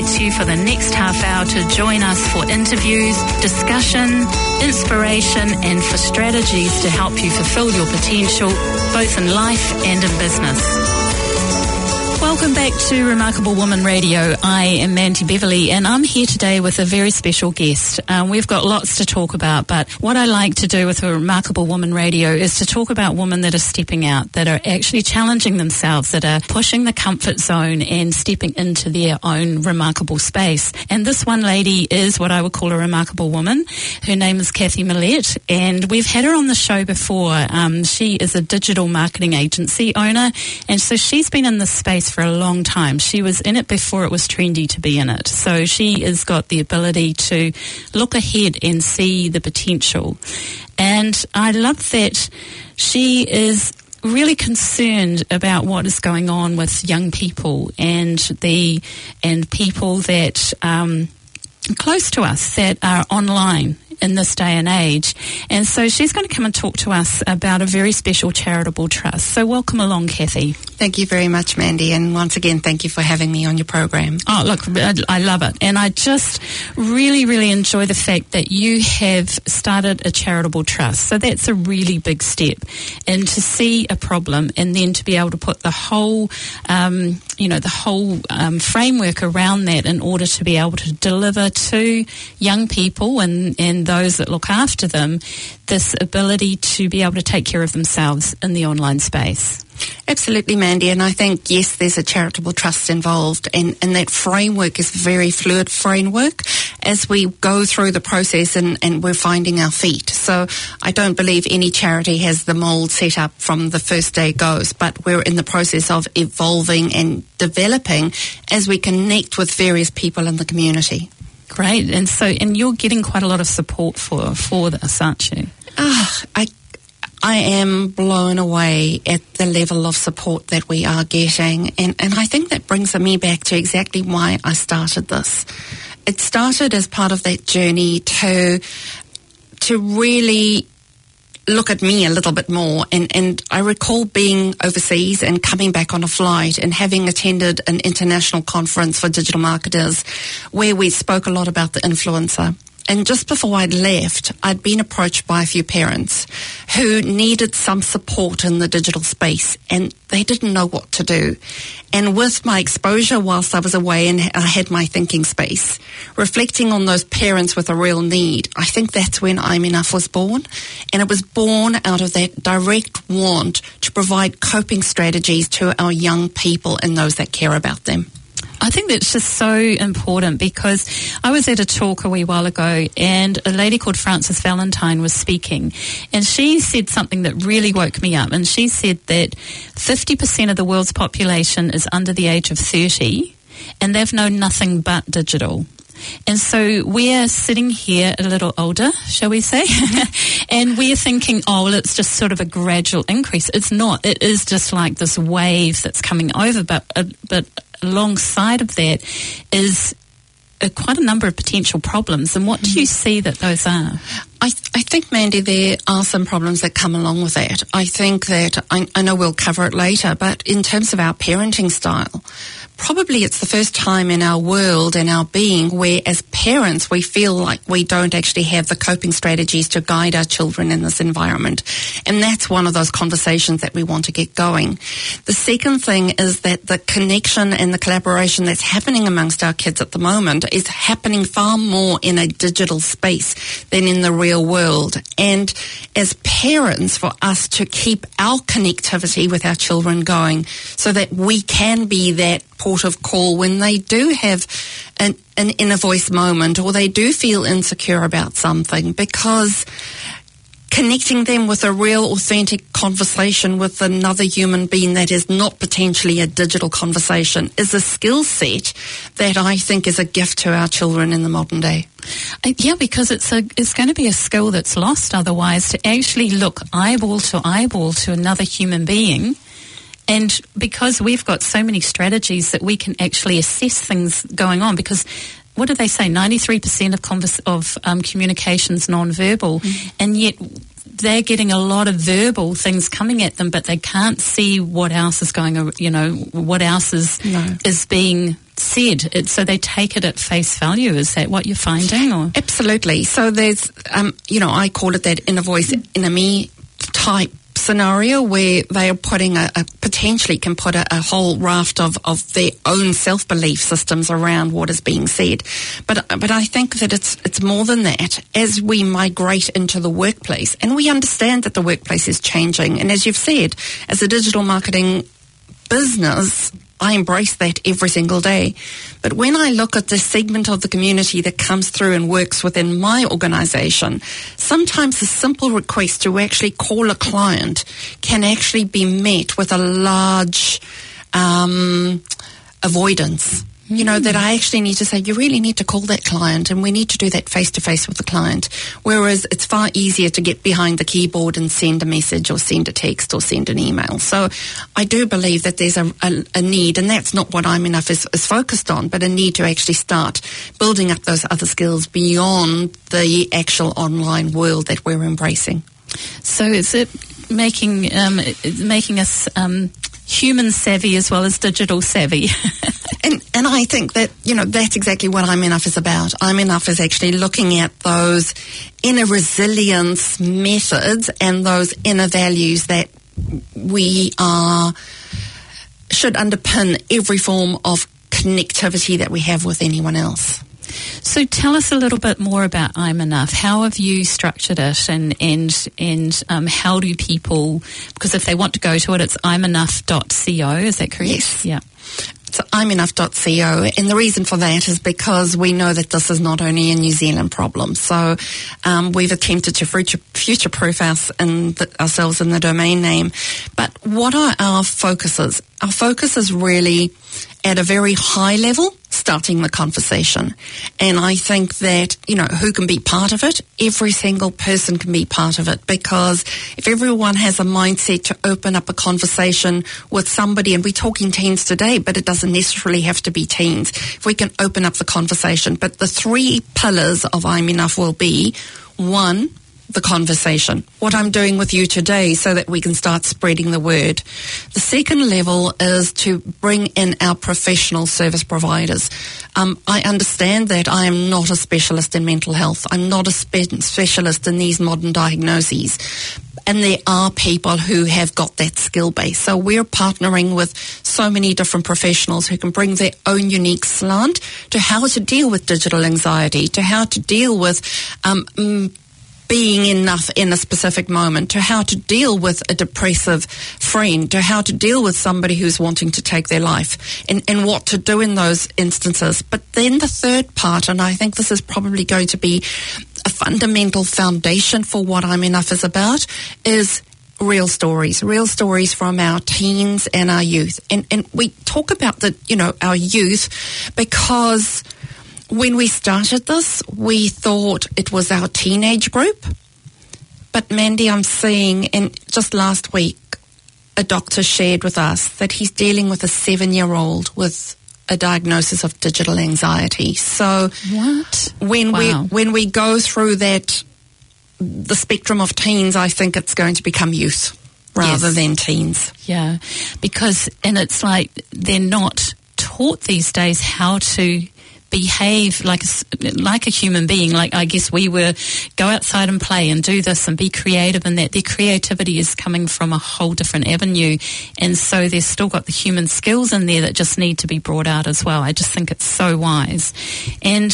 invites you for the next half hour to join us for interviews, discussion, inspiration, and for strategies to help you fulfill your potential, both in life and in business. Welcome back to Remarkable Woman Radio. I am Mandy Beverley, and I'm here today with a very special guest. We've got lots to talk about, but what I like to do with Remarkable Woman Radio is to talk about women that are stepping out, that are actually challenging themselves, that are pushing the comfort zone and stepping into their own remarkable space. And this one lady is what I would call a remarkable woman. Her name is Kathy Millett, and we've had her on the show before. She is a digital marketing agency owner, and so she's been in this space for a long time. She was in it before it was trendy to be in it. So she has got the ability to look ahead and see the potential. And I love that she is really concerned about what is going on with young people and people that close to us that are online in this day and age. And so she's going to come and talk to us about a very special charitable trust. So welcome along, Kathy. Thank you very much, Mandy. And once again, thank you for having me on your program. Oh, look, I love it. And I just really, really enjoy the fact that you have started a charitable trust. So that's a really big step. And to see a problem and then to be able to put the whole, framework around that in order to be able to deliver to young people and those that look after them this ability to be able to take care of themselves in the online space. Absolutely, Mandy, and I think, yes, there's a charitable trust involved, and that framework is a very fluid framework as we go through the process and we're finding our feet. So I don't believe any charity has the mould set up from the first day goes, but we're in the process of evolving and developing as we connect with various people in the community. Great, and you're getting quite a lot of support for this, aren't you? I am blown away at the level of support that we are getting, and I think that brings me back to exactly why I started this. It started as part of that journey to really look at me a little bit more, and I recall being overseas and coming back on a flight and having attended an international conference for digital marketers where we spoke a lot about the influencer. And just before I'd left, I'd been approached by a few parents who needed some support in the digital space, and they didn't know what to do. And with my exposure whilst I was away and I had my thinking space, reflecting on those parents with a real need, I think that's when I'm Enough was born. And it was born out of that direct want to provide coping strategies to our young people and those that care about them. I think that's just so important, because I was at a talk a wee while ago and a lady called Frances Valentine was speaking, and she said something that really woke me up. And she said that 50% of the world's population is under the age of 30 and they've known nothing but digital. And so we're sitting here a little older, shall we say, and we're thinking, oh, well, it's just sort of a gradual increase. It's not. It is just like this wave that's coming over, but alongside of that is quite a number of potential problems. And what do you see that those are? I think, Mandy, there are some problems that come along with that. I think that, I know we'll cover it later, but in terms of our parenting style, probably it's the first time in our world and our being where as parents we feel like we don't actually have the coping strategies to guide our children in this environment. And that's one of those conversations that we want to get going. The second thing is that the connection and the collaboration that's happening amongst our kids at the moment is happening far more in a digital space than in the real world. And as parents, for us to keep our connectivity with our children going so that we can be that port of call when they do have an inner voice moment or they do feel insecure about something, because connecting them with a real authentic conversation with another human being that is not potentially a digital conversation is a skill set that I think is a gift to our children in the modern day. Yeah, because it's going to be a skill that's lost otherwise, to actually look eyeball to another human being. And because we've got so many strategies that we can actually assess things going on, because what do they say? 93% of communication's non-verbal, and yet they're getting a lot of verbal things coming at them, but they can't see what else is going. What else is being said, so they take it at face value. Is that what you're finding? Or? Absolutely. So there's, I call it that inner voice, inner me type scenario where they are putting potentially can put a whole raft of their own self-belief systems around what is being said. But I think that it's more than that. As we migrate into the workplace, and we understand that the workplace is changing, and as you've said, as a digital marketing business, I embrace that every single day. But when I look at the segment of the community that comes through and works within my organisation, sometimes a simple request to actually call a client can actually be met with a large avoidance. You know, that I actually need to say, you really need to call that client, and we need to do that face-to-face with the client. Whereas it's far easier to get behind the keyboard and send a message or send a text or send an email. So I do believe that there's a need, and that's not what I'm Enough is focused on, but a need to actually start building up those other skills beyond the actual online world that we're embracing. So is it making us human savvy as well as digital savvy? And I think that, that's exactly what I'm Enough is about. I'm Enough is actually looking at those inner resilience methods and those inner values that should underpin every form of connectivity that we have with anyone else. So tell us a little bit more about I'm Enough. How have you structured it, and how do people, because if they want to go to it, it's imenough.co, is that correct? Yes. Yeah. So imenough.co, and the reason for that is because we know that this is not only a New Zealand problem. So we've attempted to future-proof ourselves in the domain name. But what are our focuses? Our focus is really at a very high level, starting the conversation. And I think that, who can be part of it? Every single person can be part of it, because if everyone has a mindset to open up a conversation with somebody, and we're talking teens today, but it doesn't necessarily have to be teens, if we can open up the conversation. But the 3 pillars of I'm Enough will be, 1, the conversation, what I'm doing with you today, so that we can start spreading the word. The second level is to bring in our professional service providers. I understand that I am not a specialist in mental health. I'm not a specialist in these modern diagnoses. And there are people who have got that skill base. So we're partnering with so many different professionals who can bring their own unique slant to how to deal with digital anxiety, to how to deal with being enough in a specific moment, to how to deal with a depressive friend, to how to deal with somebody who's wanting to take their life, and what to do in those instances. But then the third part, and I think this is probably going to be a fundamental foundation for what I'm Enough is about, is real stories from our teens and our youth. And we talk about our youth because when we started this, we thought it was our teenage group. But Mandy, I'm seeing, and just last week, a doctor shared with us that he's dealing with a 7-year-old with a diagnosis of digital anxiety. So what? When we go through that, the spectrum of teens, I think it's going to become youth rather than teens. Yeah, because, and it's like they're not taught these days how to behave like a human being. Like, I guess we were go outside and play and do this and be creative, and that their creativity is coming from a whole different avenue, and so they've still got the human skills in there that just need to be brought out as well. I just think it's so wise. And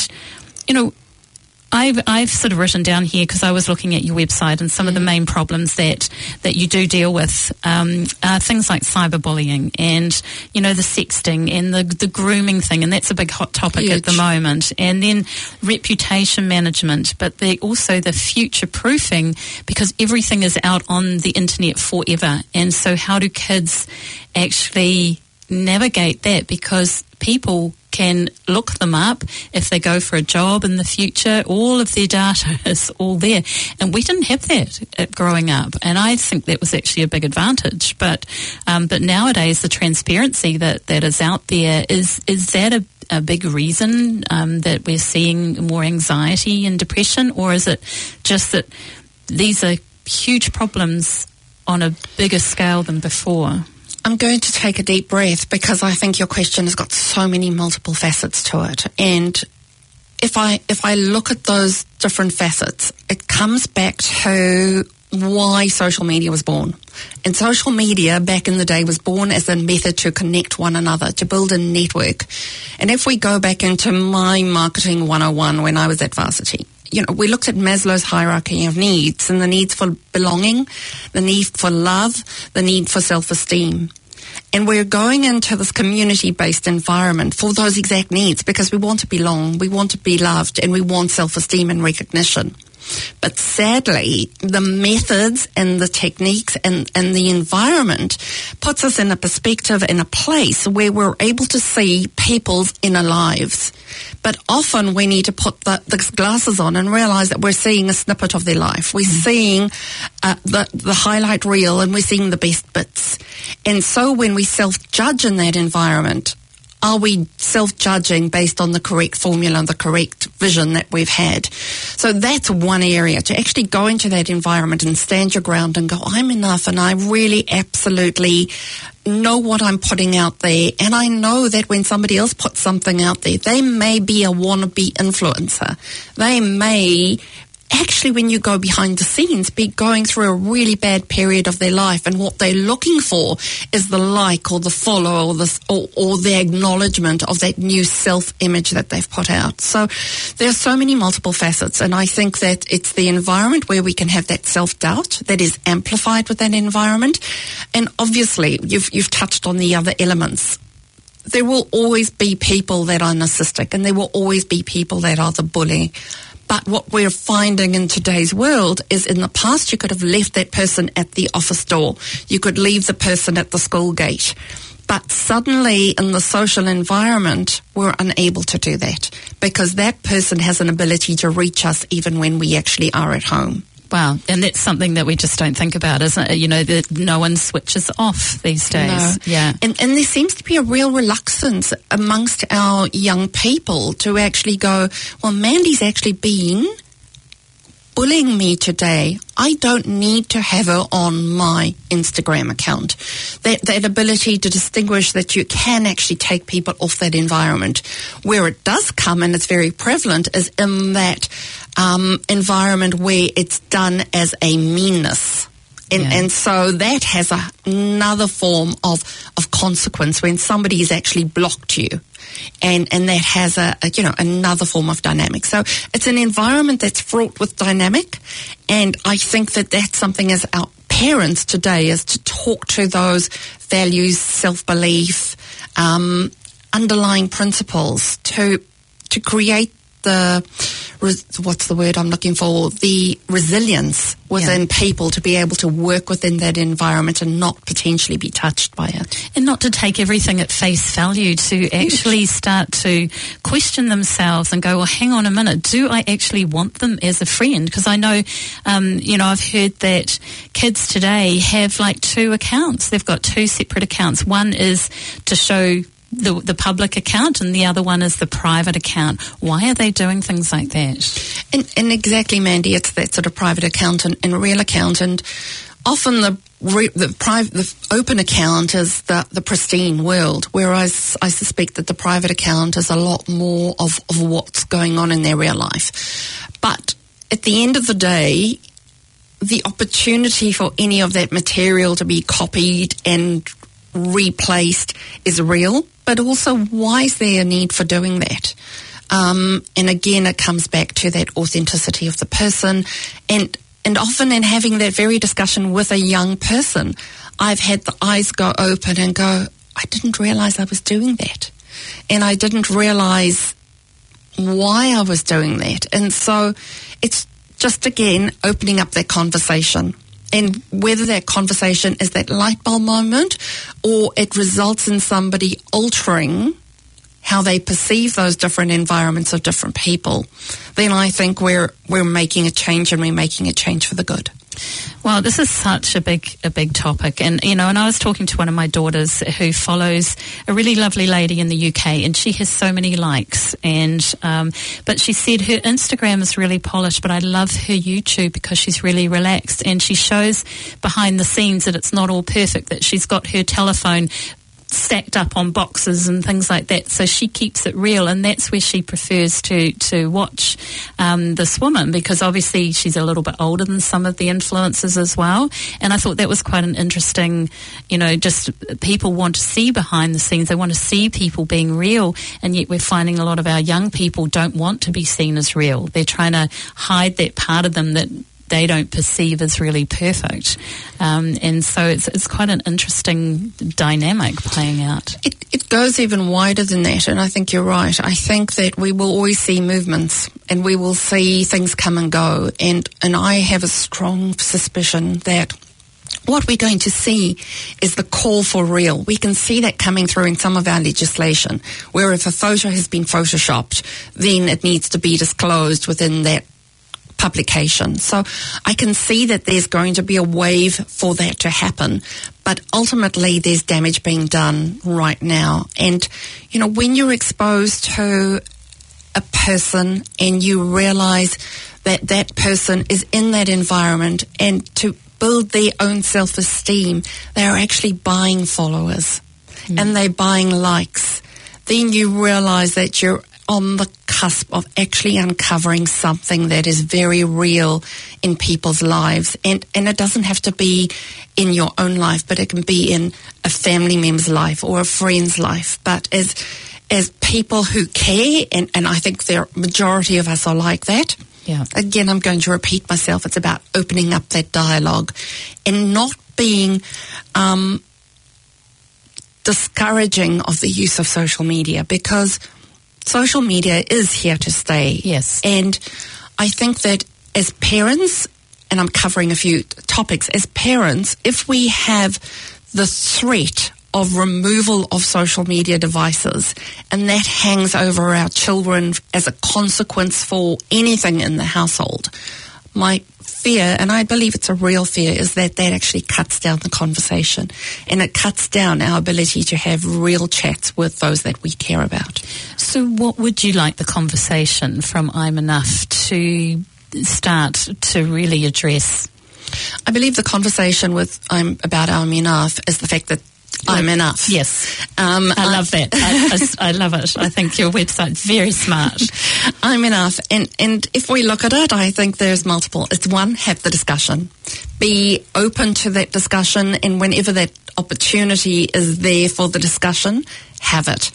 I've sort of written down here, because I was looking at your website, and some of the main problems that you do deal with are things like cyberbullying and, the sexting and the grooming thing, and that's a big hot topic at the moment. And then reputation management, but also the future proofing, because everything is out on the internet forever. And so how do kids actually navigate that? Because people can look them up if they go for a job in the future. All of their data is all there, and we didn't have that growing up, and I think that was actually a big advantage. But nowadays, the transparency that is out there, is that a big reason that we're seeing more anxiety and depression, or is it just that these are huge problems on a bigger scale than before? I'm going to take a deep breath because I think your question has got so many multiple facets to it. And if I look at those different facets, it comes back to why social media was born. And social media back in the day was born as a method to connect one another, to build a network. And if we go back into my marketing 101 when I was at Varsity, we looked at Maslow's hierarchy of needs and the needs for belonging, the need for love, the need for self-esteem. And we're going into this community-based environment for those exact needs because we want to belong, we want to be loved, and we want self-esteem and recognition. But sadly, the methods and the techniques and the environment puts us in a perspective, in a place where we're able to see people's inner lives. But often we need to put the glasses on and realize that we're seeing a snippet of their life. We're seeing the highlight reel and we're seeing the best bits. And so when we self-judge in that environment, are we self-judging based on the correct formula and the correct vision that we've had? So that's one area, to actually go into that environment and stand your ground and go, I'm enough and I really absolutely know what I'm putting out there. And I know that when somebody else puts something out there, they may be a wannabe influencer. They may actually, when you go behind the scenes, be going through a really bad period of their life, and what they're looking for is the like or the follow or the acknowledgement of that new self-image that they've put out. So there are so many multiple facets, and I think that it's the environment where we can have that self-doubt that is amplified with that environment. And obviously, you've touched on the other elements. There will always be people that are narcissistic, and there will always be people that are the bully. But what we're finding in today's world is, in the past, you could have left that person at the office door. You could leave the person at the school gate. But suddenly, in the social environment, we're unable to do that because that person has an ability to reach us even when we actually are at home. Wow, and that's something that we just don't think about, isn't it? That no one switches off these days. No. Yeah. And there seems to be a real reluctance amongst our young people to actually go, well, Mandy's actually been bullying me today. I don't need to have her on my Instagram account. That ability to distinguish that you can actually take people off that environment. Where it does come, and it's very prevalent, is in that environment where it's done as a meanness. And so that has another form of consequence when somebody has actually blocked you. And that has another form of dynamic. So it's an environment that's fraught with dynamic, and I think that that's something as our parents today is to talk to those values, self-belief, underlying principles to create what's the word I'm looking for? The resilience within people to be able to work within that environment and not potentially be touched by it. And not to take everything at face value, to actually start to question themselves and go, well, hang on a minute, do I actually want them as a friend? Because I know, I've heard that kids today have like 2 accounts. They've got 2 separate accounts. One is to show the public account, and the other one is the private account. Why are they doing things like that? And exactly, Mandy, it's that sort of private account and real account, and often the open account is the pristine world, whereas I suspect that the private account is a lot more of what's going on in their real life. But at the end of the day, the opportunity for any of that material to be copied and replaced is real, but also why is there a need for doing that? And again, it comes back to that authenticity of the person, and often in having that very discussion with a young person, I've had the eyes go open and go, I didn't realize I was doing that, and I didn't realize why I was doing that. And so it's just, again, opening up that conversation. And whether that conversation is that light bulb moment or it results in somebody altering how they perceive those different environments of different people, then I think we're making a change, and we're making a change for the good. Well, this is such a big topic, and and I was talking to one of my daughters who follows a really lovely lady in the UK, and she has so many likes, and but she said her Instagram is really polished, but I love her YouTube because she's really relaxed, and she shows behind the scenes that it's not all perfect, that she's got her telephone stacked up on boxes and things like that, so she keeps it real, and that's where she prefers to watch this woman, because obviously she's a little bit older than some of the influencers as well. And I thought that was quite an interesting, just people want to see behind the scenes, they want to see people being real, and yet we're finding a lot of our young people don't want to be seen as real. They're trying to hide that part of them that they don't perceive as really perfect, and so it's quite an interesting dynamic playing out. It goes even wider than that, and I think you're right. I think that we will always see movements, and we will see things come and go, and I have a strong suspicion that what we're going to see is the call for real. We can see that coming through in some of our legislation, where if a photo has been photoshopped, then it needs to be disclosed within that publication. So I can see that there's going to be a wave for that to happen, but ultimately there's damage being done right now. And, when you're exposed to a person and you realize that that person is in that environment, and to build their own self-esteem, they're actually buying followers and they're buying likes, then you realize that you're on the cusp of actually uncovering something that is very real in people's lives. And it doesn't have to be in your own life, but it can be in a family member's life or a friend's life. But as people who care, and I think the majority of us are like that. Yeah. Again, I'm going to repeat myself. It's about opening up that dialogue and not being discouraging of the use of social media, because social media is here to stay. Yes. And I think that as parents, and I'm covering a few topics, as parents, if we have the threat of removal of social media devices, and that hangs over our children as a consequence for anything in the household, my fear, and I believe it's a real fear, is that actually cuts down the conversation, and it cuts down our ability to have real chats with those that we care about. So what would you like the conversation from I'm Enough to start to really address? I believe the conversation about I'm Enough is the fact that I'm enough. Yes. I love that. I love it. I think your website's very smart. I'm enough. And if we look at it, I think there's multiple. It's one, have the discussion. Be open to that discussion, and whenever that opportunity is there for the discussion, have it.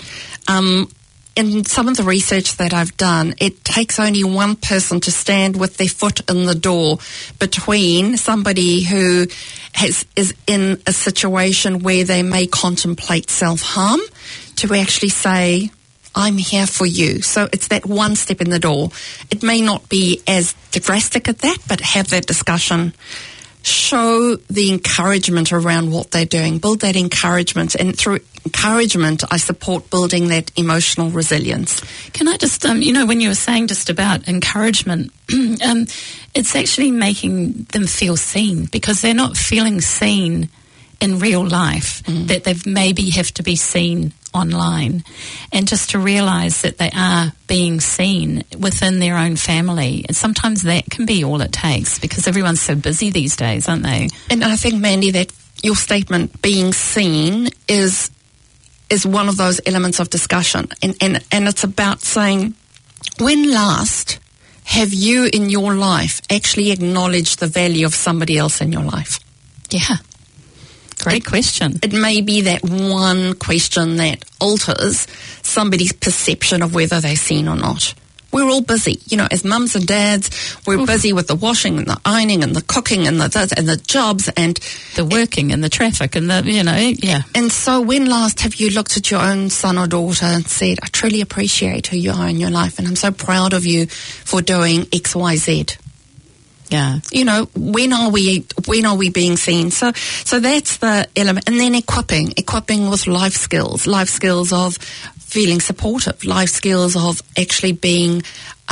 In some of the research that I've done, it takes only one person to stand with their foot in the door between somebody who is in a situation where they may contemplate self-harm to actually say, I'm here for you. So it's that one step in the door. It may not be as drastic at that, but have that discussion. Show the encouragement around what they're doing. Build that encouragement, and through encouragement, I support building that emotional resilience. Can I just, when you were saying just about encouragement, it's actually making them feel seen, because they're not feeling seen in real life, that they maybe have to be seen online, and just to realise that they are being seen within their own family. And sometimes that can be all it takes, because everyone's so busy these days, aren't they? And I think, Mandy, that your statement, being seen, is one of those elements of discussion. And it's about saying, when last have you in your life actually acknowledged the value of somebody else in your life? Yeah. Great question. It may be that one question that alters somebody's perception of whether they're seen or not. We're all busy. As mums and dads, we're busy with the washing and the ironing and the cooking and the jobs and the working and the traffic and yeah. And so when last have you looked at your own son or daughter and said, I truly appreciate who you are in your life, and I'm so proud of you for doing X, Y, Z? Yeah. When are we being seen? So that's the element. And then equipping with life skills of feeling supportive, life skills of actually being,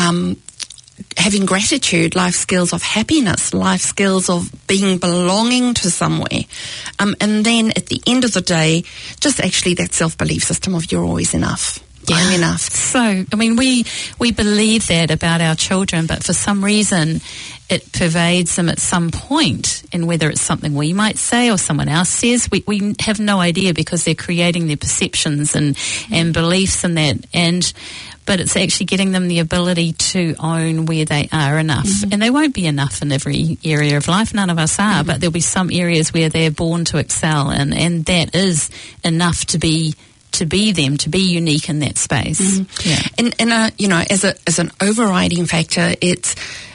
having gratitude, life skills of happiness, life skills of being belonging to somewhere. And then at the end of the day, just actually that self-belief system of you're always enough. Yeah. I'm enough. So, I mean, we believe that about our children, but for some reason it pervades them at some point, and whether it's something we might say or someone else says, we have no idea, because they're creating their perceptions and beliefs in that, but it's actually getting them the ability to own where they are enough. Mm-hmm. And they won't be enough in every area of life. None of us are, but there'll be some areas where they're born to excel, and that is enough to be them, to be unique in that space. Mm-hmm. Yeah. And you know, as an overriding factor, it's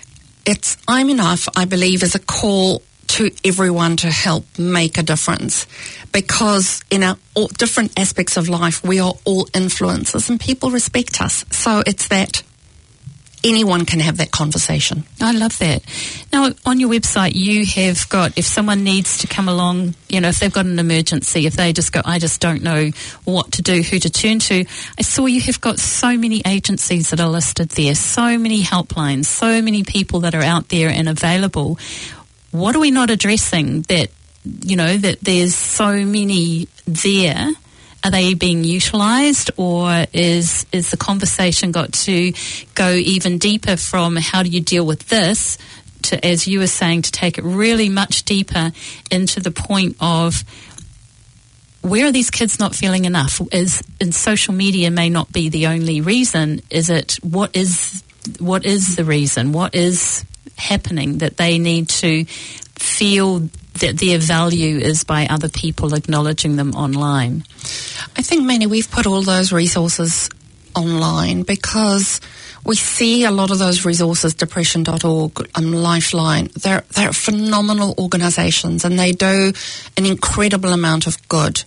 I'm enough, I believe, is a call to everyone to help make a difference, because in our different aspects of life, we are all influencers and people respect us. So it's that anyone can have that conversation. I love that. Now, on your website, you have got, if someone needs to come along, you know, if they've got an emergency, if they just go, I just don't know what to do, who to turn to. I saw you have got so many agencies that are listed there, so many helplines, so many people that are out there and available. What are we not addressing that, you know, that there's so many there? Are they being utilised, or is the conversation got to go even deeper from how do you deal with this to, as you were saying, to take it really much deeper into the point of where are these kids not feeling enough? And social media may not be the only reason. Is it, what is the reason? What is happening that they need to feel that their value is by other people acknowledging them online? I think, Manny, we've put all those resources online because we see a lot of those resources, depression.org, Lifeline. They're phenomenal organisations, and they do an incredible amount of good.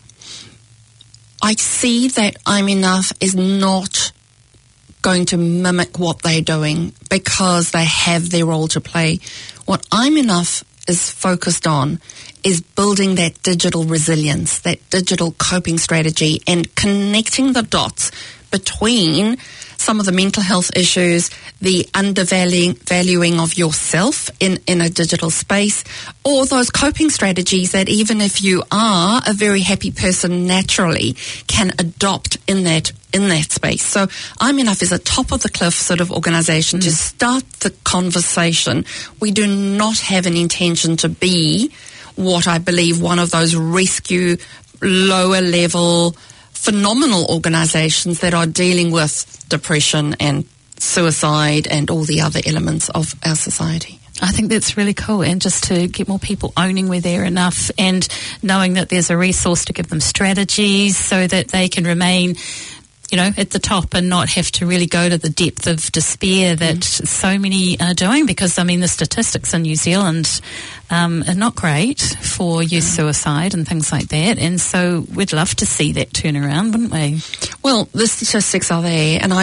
I see that I'm Enough is not going to mimic what they're doing because they have their role to play. What I'm Enough is focused on is building that digital resilience, that digital coping strategy, and connecting the dots between some of the mental health issues, the undervaluing of yourself in a digital space, or those coping strategies that even if you are a very happy person naturally can adopt in that space. So I'm Enough is a top of the cliff sort of organisation to start the conversation. We do not have an intention to be what I believe one of those rescue lower level phenomenal organisations that are dealing with depression and suicide and all the other elements of our society. I think that's really cool, and just to get more people owning where they're enough and knowing that there's a resource to give them strategies so that they can remain, you know, at the top and not have to really go to the depth of despair that so many are doing, because, I mean, the statistics in New Zealand are not great for youth suicide and things like that, and so we'd love to see that turn around, wouldn't we? Well, the statistics are there, and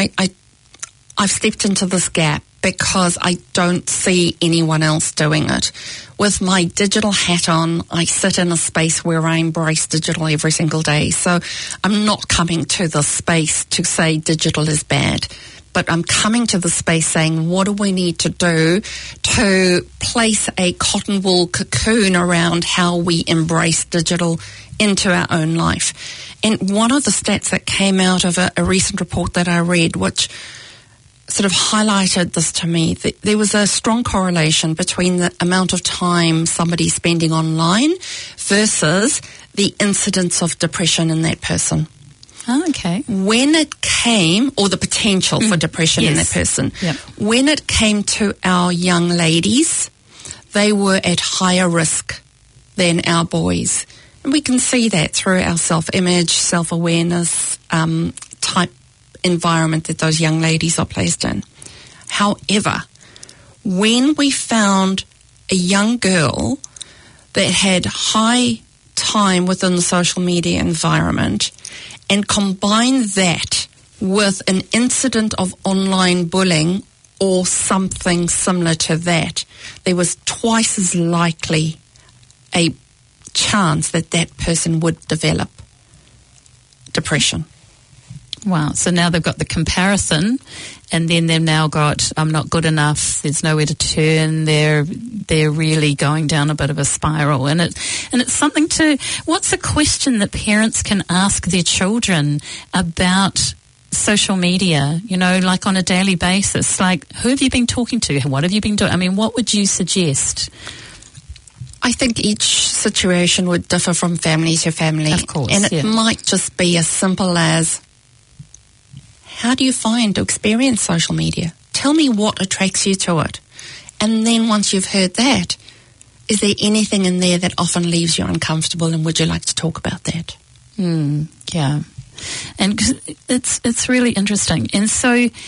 I've stepped into this gap because I don't see anyone else doing it. With my digital hat on, I sit in a space where I embrace digital every single day. So I'm not coming to the space to say digital is bad, but I'm coming to the space saying, what do we need to do to place a cotton wool cocoon around how we embrace digital into our own life? And one of the stats that came out of a recent report that I read, which sort of highlighted this to me, that there was a strong correlation between the amount of time somebody's spending online versus the incidence of depression in that person. Oh, okay. When it came, or the potential for depression in that person, when it came to our young ladies, they were at higher risk than our boys. And we can see that through our self-image, self-awareness type environment that those young ladies are placed in. However, when we found a young girl that had high time within the social media environment and combined that with an incident of online bullying or something similar to that, there was twice as likely a chance that that person would develop depression. Wow. So now they've got the comparison, and then they've now got, I'm not good enough, there's nowhere to turn, they're really going down a bit of a spiral. And it's something what's a question that parents can ask their children about social media, like on a daily basis? Like, who have you been talking to? What have you been doing? I mean, what would you suggest? I think each situation would differ from family to family. Of course. And it might just be as simple as, how do you find to experience social media? Tell me what attracts you to it. And then once you've heard that, is there anything in there that often leaves you uncomfortable, and would you like to talk about that? Yeah. And it's really interesting. And so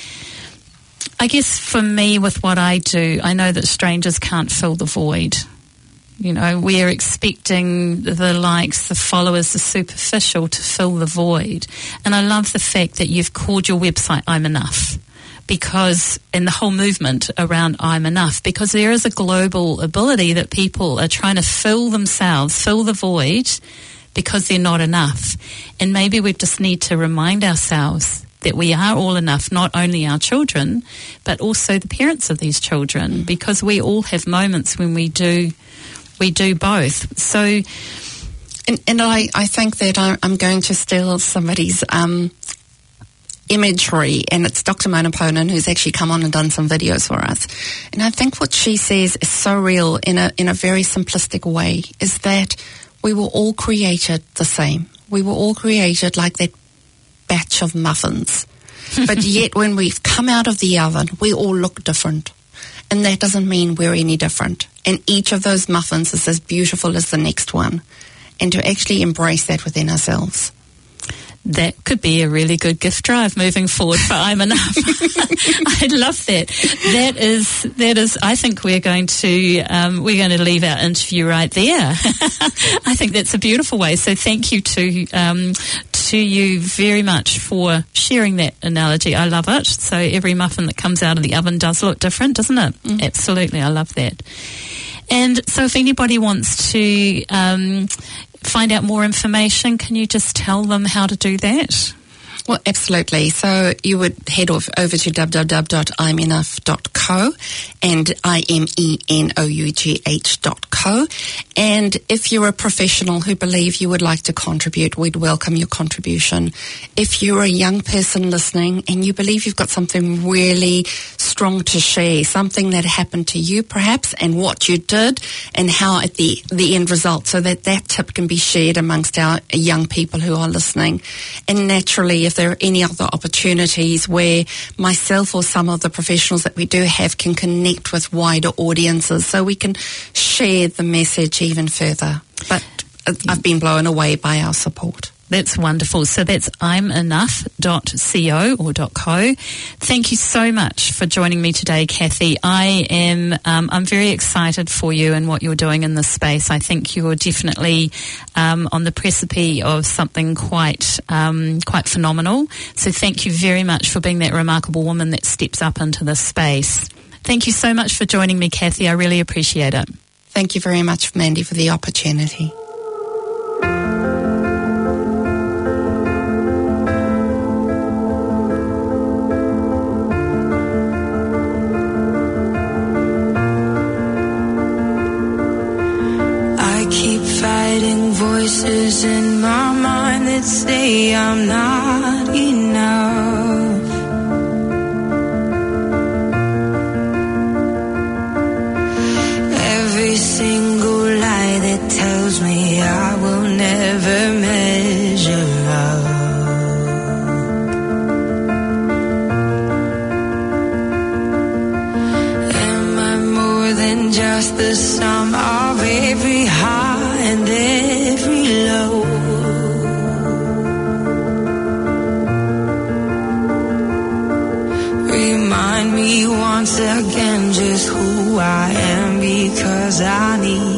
I guess for me, with what I do, I know that strangers can't fill the void. We're expecting the likes, the followers, the superficial to fill the void. And I love the fact that you've called your website I'm Enough, and the whole movement around I'm Enough, because there is a global ability that people are trying to fill the void, because they're not enough. And maybe we just need to remind ourselves that we are all enough, not only our children, but also the parents of these children, because we all have moments when we do both. So, and I think that I'm going to steal somebody's imagery, and it's Dr. Mona Ponan, who's actually come on and done some videos for us. And I think what she says is so real in a very simplistic way, is that we were all created the same. We were all created like that batch of muffins. But yet when we've come out of the oven, we all look different. And that doesn't mean we're any different. And each of those muffins is as beautiful as the next one. And to actually embrace that within ourselves. That could be a really good gift drive moving forward for I'm Enough. I love that. That is. I think we're going to leave our interview right there. I think that's a beautiful way. So thank you to you very much for sharing that analogy. I love it. So every muffin that comes out of the oven does look different, doesn't it? Absolutely. I love that. And so if anybody wants to find out more information, can you just tell them how to do that? Well, absolutely. So you would head over to www.imenough.co and IMENOUGH.co. And if you're a professional who believe you would like to contribute, we'd welcome your contribution. If you're a young person listening and you believe you've got something really strong to share, something that happened to you perhaps, and what you did, and how at the end result, so that tip can be shared amongst our young people who are listening. And naturally, if there are any other opportunities where myself or some of the professionals that we do have can connect with wider audiences, so we can share the message even further. But I've been blown away by our support. That's wonderful. So that's imenough.co or .co. Thank you so much for joining me today, Kathy. I'm very excited for you and what you're doing in this space. I think you're definitely on the precipice of something quite phenomenal. So thank you very much for being that remarkable woman that steps up into this space. Thank you so much for joining me, Kathy. I really appreciate it. Thank you very much, Mandy, for the opportunity. Voices in my mind that say I'm not enough. Every single lie that tells me I will never measure up. Am I more than just the sum of every high and every low? Remind me once again just who I am, because I need